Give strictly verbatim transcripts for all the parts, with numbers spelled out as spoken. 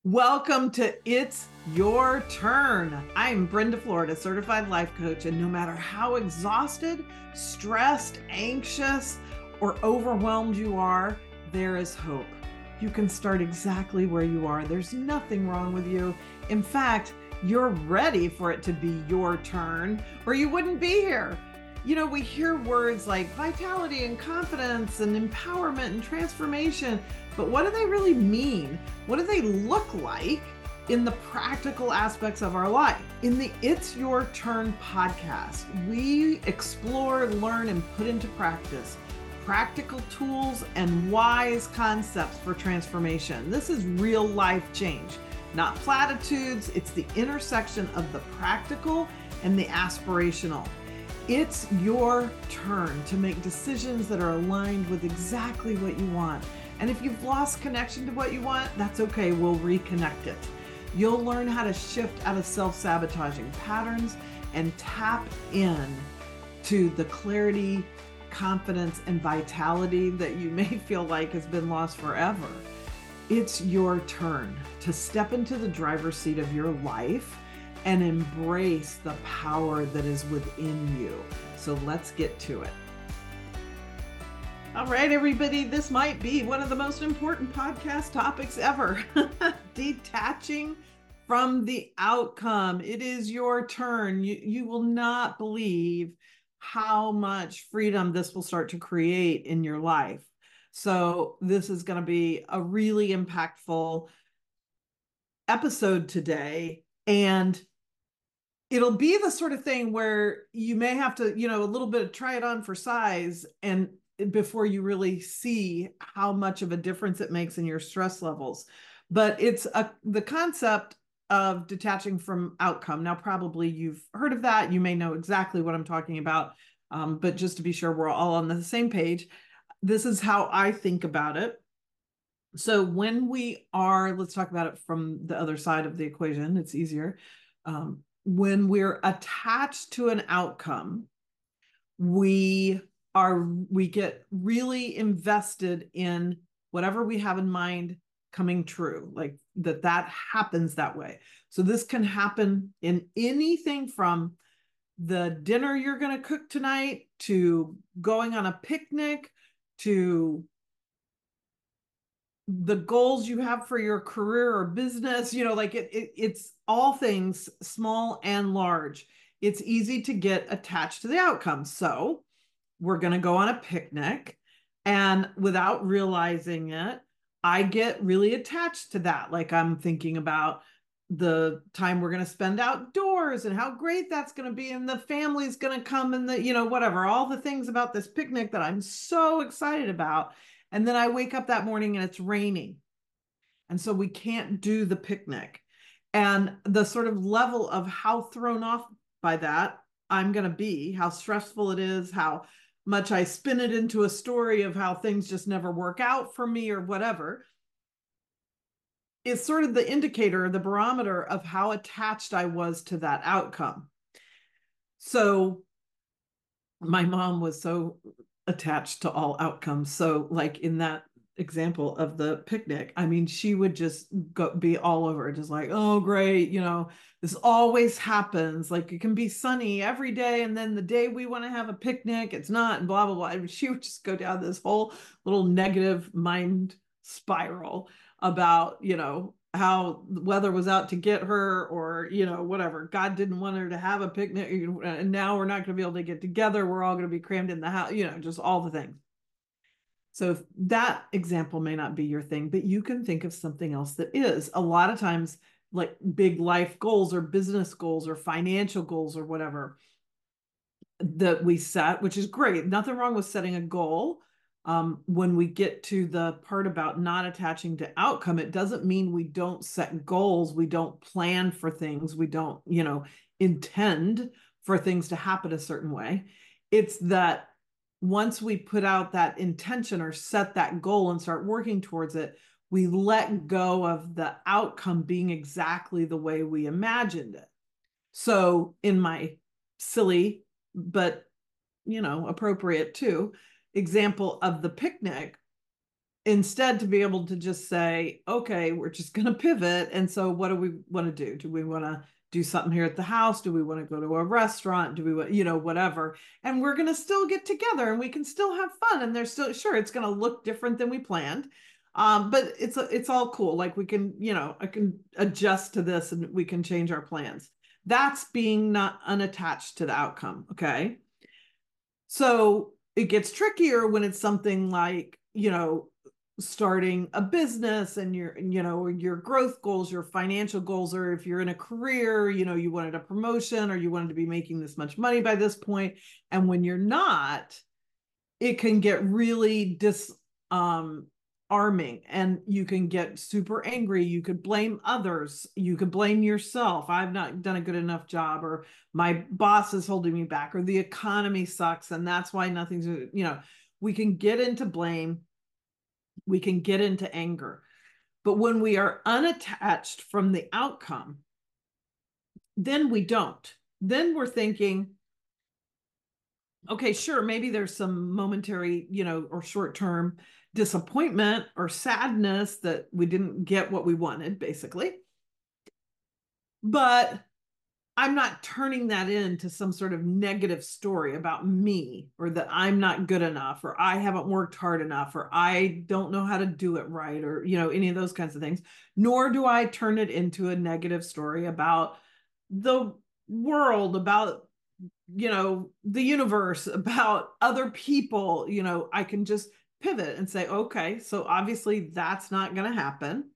Welcome to It's Your Turn. I'm Brenda Florida, certified life coach, and no matter how exhausted, stressed, anxious, or overwhelmed you are, there is hope. You can start exactly where you are. There's nothing wrong with you. In fact, you're ready for it to be your turn, or you wouldn't be here. You know, we hear words like vitality and confidence and empowerment and transformation, but what do they really mean? What do they look like in the practical aspects of our life? In the It's Your Turn podcast, we explore, learn, and put into practice practical tools and wise concepts for transformation. This is real life change, not platitudes. It's the intersection of the practical and the aspirational. It's your turn to make decisions that are aligned with exactly what you want. And if you've lost connection to what you want, that's okay. We'll reconnect it. You'll learn how to shift out of self-sabotaging patterns and tap in to the clarity, confidence, and vitality that you may feel like has been lost forever. It's your turn to step into the driver's seat of your life and embrace the power that is within you. So let's get to it. All right, everybody, this might be one of the most important podcast topics ever. Detaching from the outcome. It is your turn. You, you will not believe how much freedom this will start to create in your life. So this is going to be a really impactful episode today. And it'll be the sort of thing where you may have to, you know, a little bit of try it on for size and before you really see how much of a difference it makes in your stress levels. But it's a, the concept of detaching from outcome. Now, probably you've heard of that. You may know exactly what I'm talking about. Um, but just to be sure we're all on the same page, this is how I think about it. So when we are, let's talk about it from the other side of the equation. It's easier. Um, when we're attached to an outcome, we are, we get really invested in whatever we have in mind coming true, like that, that happens that way. So this can happen in anything from the dinner you're going to cook tonight to going on a picnic to the goals you have for your career or business, you know, like it, it it's all things small and large. It's easy to get attached to the outcome. So we're going to go on a picnic, and without realizing it, I get really attached to that. Like I'm thinking about the time we're going to spend outdoors and how great that's going to be. And the family's going to come and the, you know, whatever, all the things about this picnic that I'm so excited about. And then I wake up that morning and it's raining. And so we can't do the picnic. And the sort of level of how thrown off by that I'm going to be, how stressful it is, how much I spin it into a story of how things just never work out for me or whatever, is sort of the indicator, the barometer of how attached I was to that outcome. So my mom was so attached to all outcomes. So like in that example of the picnic, I mean, she would just go be all over it, just like, oh, great, you know, this always happens. Like it can be sunny every day, and then the day we want to have a picnic, it's not, and blah, blah, blah. And she would just go down this whole little negative mind spiral about, you know, how the weather was out to get her, or, you know, whatever. God didn't want her to have a picnic, and now we're not going to be able to get together. We're all going to be crammed in the house, you know, just all the things. So if that example may not be your thing, but you can think of something else that is. A lot of times, like big life goals or business goals or financial goals or whatever that we set, which is great. Nothing wrong with setting a goal. Um, when we get to the part about not attaching to outcome, it doesn't mean we don't set goals. We don't plan for things. We don't, you know, intend for things to happen a certain way. It's that once we put out that intention or set that goal and start working towards it, we let go of the outcome being exactly the way we imagined it. So in my silly, but, you know, appropriate too, example of the picnic, instead to be able to just say, okay, we're just going to pivot. And so what do we want to do? Do we want to do something here at the house? Do we want to go to a restaurant? Do we want, you know, whatever. And we're going to still get together and we can still have fun. And there's still, sure, it's going to look different than we planned. Um, but it's, it's all cool. Like we can, you know, I can adjust to this and we can change our plans. That's being not unattached to the outcome. Okay. So it gets trickier when it's something like, you know, starting a business and your, you know, your growth goals, your financial goals, or if you're in a career, you know, you wanted a promotion or you wanted to be making this much money by this point. And when you're not, it can get really dis, um, arming and you can get super angry. You could blame others. You could blame yourself. I've not done a good enough job, or my boss is holding me back, or the economy sucks. And that's why nothing's, you know, we can get into blame. We can get into anger. But when we are unattached from the outcome, then we don't. Then we're thinking, okay, sure, maybe there's some momentary, you know, or short-term disappointment or sadness that we didn't get what we wanted, basically. But I'm not turning that into some sort of negative story about me, or that I'm not good enough, or I haven't worked hard enough, or I don't know how to do it right, or, you know, any of those kinds of things. Nor do I turn it into a negative story about the world, about, you know, the universe, about other people. You know, I can just pivot and say, okay, so obviously that's not going to happen.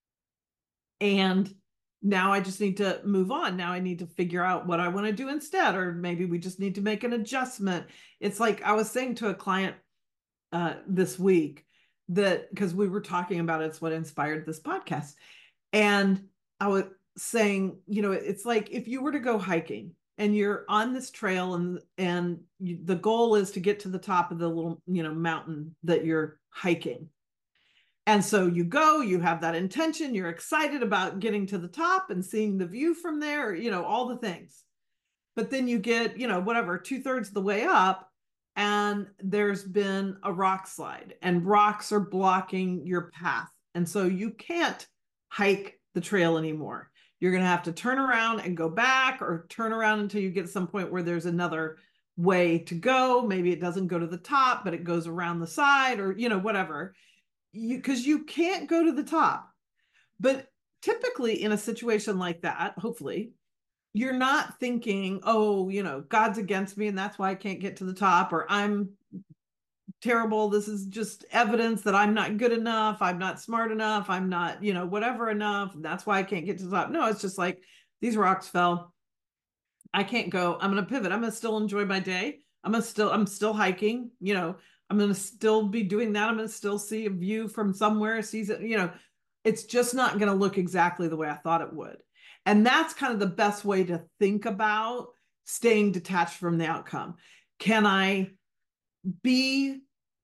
And now I just need to move on. Now I need to figure out what I want to do instead, or maybe we just need to make an adjustment. It's like I was saying to a client uh, this week that, because we were talking about it, it's what inspired this podcast. And I was saying, you know, it's like if you were to go hiking and you're on this trail and and you, the goal is to get to the top of the little, you know, mountain that you're hiking. And so you go, you have that intention, you're excited about getting to the top and seeing the view from there, you know, all the things. But then you get, you know, whatever, two thirds of the way up, and there's been a rock slide and rocks are blocking your path. And so you can't hike the trail anymore. You're going to have to turn around and go back, or turn around until you get to some point where there's another way to go. Maybe it doesn't go to the top, but it goes around the side, or, you know, whatever. You, because you can't go to the top. But typically in a situation like that, hopefully, you're not thinking, oh, you know, God's against me and that's why I can't get to the top, or I'm terrible. This is just evidence that I'm not good enough. I'm not smart enough. I'm not, you know, whatever enough. That's why I can't get to the top. No, it's just like these rocks fell. I can't go. I'm going to pivot. I'm going to still enjoy my day. I'm going to still, I'm still hiking, you know, I'm going to still be doing that. I'm going to still see a view from somewhere, sees it, you know, it's just not going to look exactly the way I thought it would. And that's kind of the best way to think about staying detached from the outcome. Can I be,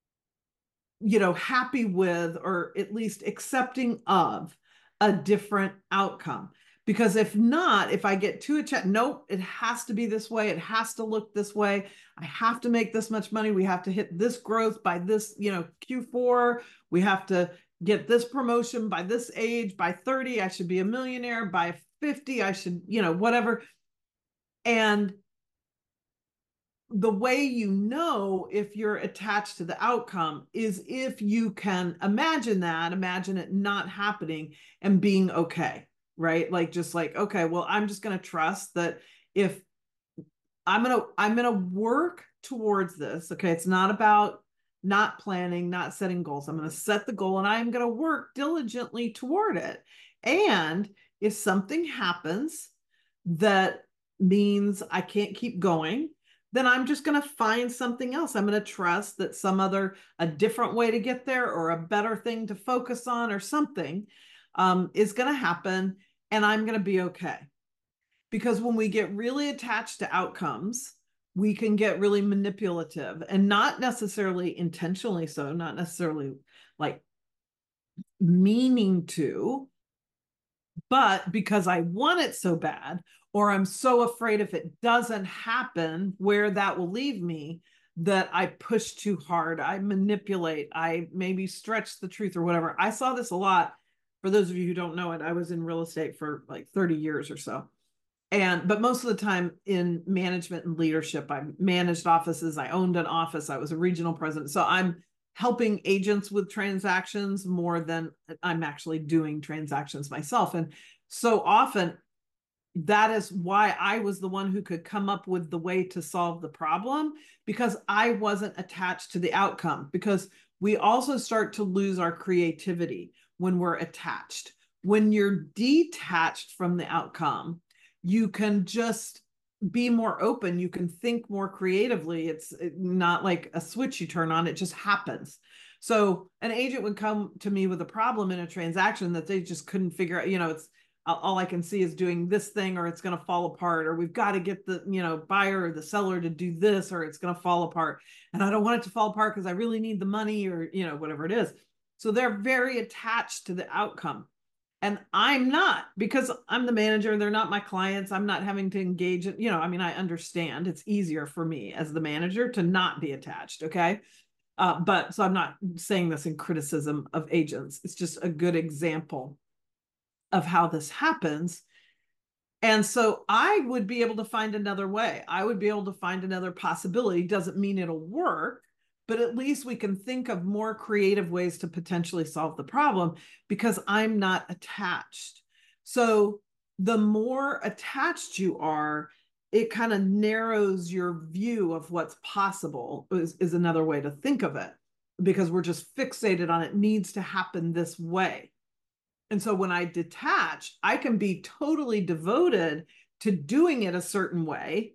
you know, happy with, or at least accepting of, a different outcome? Because if not, if I get too attached, nope, it has to be this way. It has to look this way. I have to make this much money. We have to hit this growth by this, you know, Q four. We have to get this promotion by this age. By thirty, I should be a millionaire. By fifty, I should, you know, whatever. And the way you know if you're attached to the outcome is if you can imagine that, imagine it not happening and being okay, right? Like, just like, okay, well, I'm just going to trust that if I'm going to, I'm going to work towards this. Okay. It's not about not planning, not setting goals. I'm going to set the goal and I'm going to work diligently toward it. And if something happens that means I can't keep going, then I'm just going to find something else. I'm going to trust that some other, a different way to get there, or a better thing to focus on, or something um, is going to happen, and I'm going to be okay. Because when we get really attached to outcomes, we can get really manipulative, and not necessarily intentionally so, not necessarily like meaning to, but because I want it so bad, or I'm so afraid if it doesn't happen, where that will leave me, that I push too hard, I manipulate, I maybe stretch the truth or whatever. I saw this a lot. For those of you who don't know it, I was in real estate for like thirty years or so. And, but most of the time in management and leadership, I managed offices, I owned an office, I was a regional president. So I'm helping agents with transactions more than I'm actually doing transactions myself. And so often that is why I was the one who could come up with the way to solve the problem, because I wasn't attached to the outcome. Because we also start to lose our creativity when we're attached. When you're detached from the outcome, you can just be more open. You can think more creatively. It's not like a switch you turn on, it just happens. So an agent would come to me with a problem in a transaction that they just couldn't figure out. You know, it's all I can see is doing this thing, or it's going to fall apart, or we've got to get the, you know, buyer or the seller to do this, or it's going to fall apart. And I don't want it to fall apart because I really need the money, or, you know, whatever it is. So they're very attached to the outcome. And I'm not, because I'm the manager. They're not my clients. I'm not having to engage in, you know, I mean, I understand it's easier for me as the manager to not be attached. Okay. Uh, but so I'm not saying this in criticism of agents. It's just a good example of how this happens. And so I would be able to find another way. I would be able to find another possibility. Doesn't mean it'll work, but at least we can think of more creative ways to potentially solve the problem because I'm not attached. So the more attached you are, it kind of narrows your view of what's possible, is, is another way to think of it, because we're just fixated on it needs to happen this way. And so when I detach, I can be totally devoted to doing it a certain way,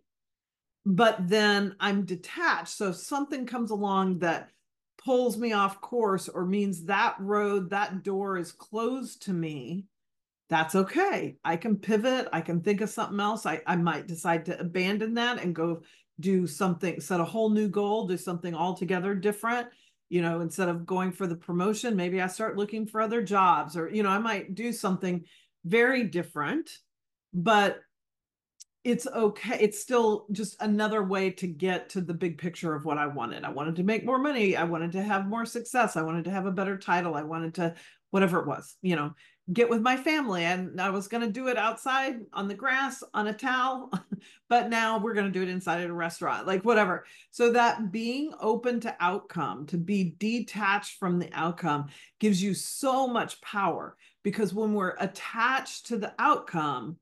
but then I'm detached. So if something comes along that pulls me off course or means that road, that door is closed to me, that's okay. I can pivot. I can think of something else. I, I might decide to abandon that and go do something, set a whole new goal, do something altogether different. You know, instead of going for the promotion, maybe I start looking for other jobs, or, you know, I might do something very different, but it's okay. It's still just another way to get to the big picture of what I wanted. I wanted to make more money. I wanted to have more success. I wanted to have a better title. I wanted to, whatever it was, you know, get with my family. And I was going to do it outside on the grass on a towel, but now we're going to do it inside at a restaurant, like whatever. So that being open to outcome, to be detached from the outcome, gives you so much power, because when we're attached to the outcome,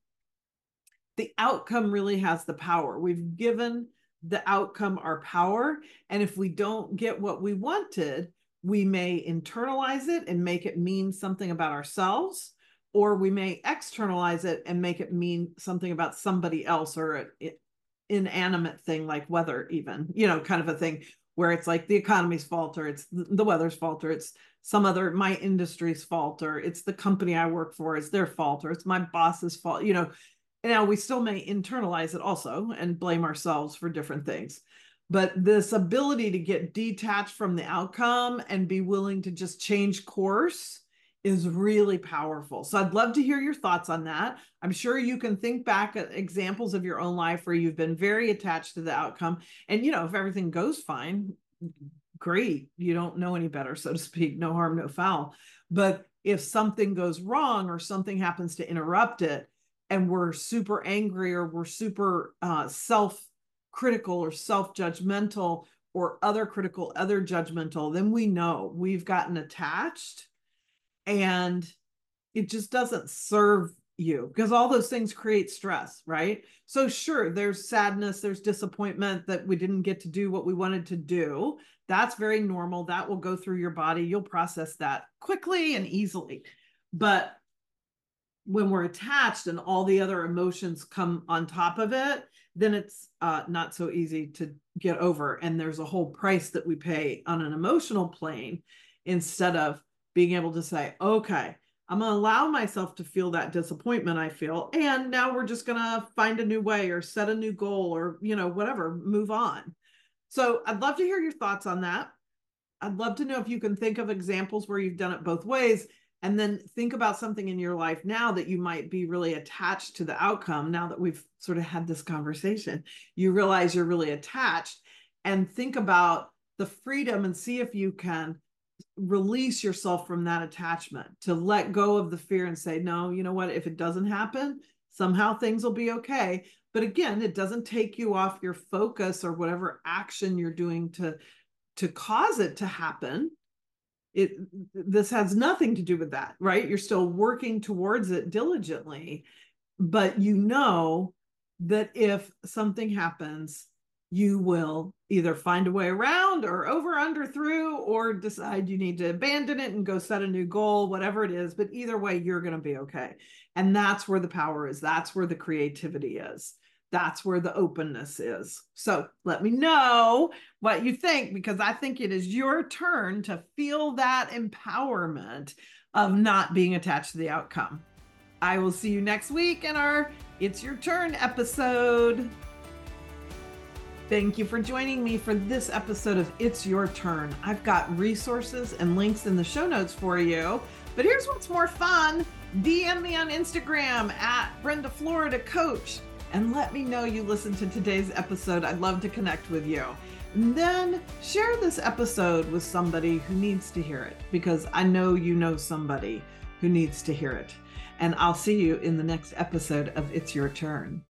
the outcome really has the power. We've given the outcome our power. And if we don't get what we wanted, we may internalize it and make it mean something about ourselves, or we may externalize it and make it mean something about somebody else, or an inanimate thing like weather, even, you know, kind of a thing where it's like the economy's fault, or it's the weather's fault, or it's some other, my industry's fault, or it's the company I work for, it's their fault, or it's my boss's fault, you know. Now, we still may internalize it also and blame ourselves for different things. But this ability to get detached from the outcome and be willing to just change course is really powerful. So I'd love to hear your thoughts on that. I'm sure you can think back at examples of your own life where you've been very attached to the outcome. And, you know, if everything goes fine, great. You don't know any better, so to speak. No harm, no foul. But if something goes wrong or something happens to interrupt it, and we're super angry, or we're super uh, self-critical or self-judgmental or other critical, other judgmental, then we know we've gotten attached, and it just doesn't serve you, because all those things create stress, right? So sure, there's sadness, there's disappointment that we didn't get to do what we wanted to do. That's very normal. That will go through your body. You'll process that quickly and easily. But when we're attached and all the other emotions come on top of it, then it's uh, not so easy to get over. And there's a whole price that we pay on an emotional plane, instead of being able to say, okay, I'm going to allow myself to feel that disappointment I feel. And now we're just going to find a new way, or set a new goal, or, you know, whatever, move on. So I'd love to hear your thoughts on that. I'd love to know if you can think of examples where you've done it both ways. And then think about something in your life now that you might be really attached to the outcome. Now that we've sort of had this conversation, you realize you're really attached. and think about the freedom and see if you can release yourself from that attachment, to let go of the fear and say, no, you know what, if it doesn't happen, somehow things will be okay. But again, it doesn't take you off your focus or whatever action you're doing to to cause it to happen. It this has nothing to do with that, right? You're still working towards it diligently, but you know that if something happens, you will either find a way around or over, under, through, or decide you need to abandon it and go set a new goal, whatever it is. But either way, you're going to be okay. And that's where the power is. That's where the creativity is. That's where the openness is. So let me know what you think, because I think it is your turn to feel that empowerment of not being attached to the outcome. I will see you next week in our It's Your Turn episode. Thank you for joining me for this episode of It's Your Turn. I've got resources and links in the show notes for you. But here's what's more fun. D M me on Instagram at Brenda Florida Coach and let me know you listened to today's episode. I'd love to connect with you. And then share this episode with somebody who needs to hear it, because I know you know somebody who needs to hear it. And I'll see you in the next episode of It's Your Turn.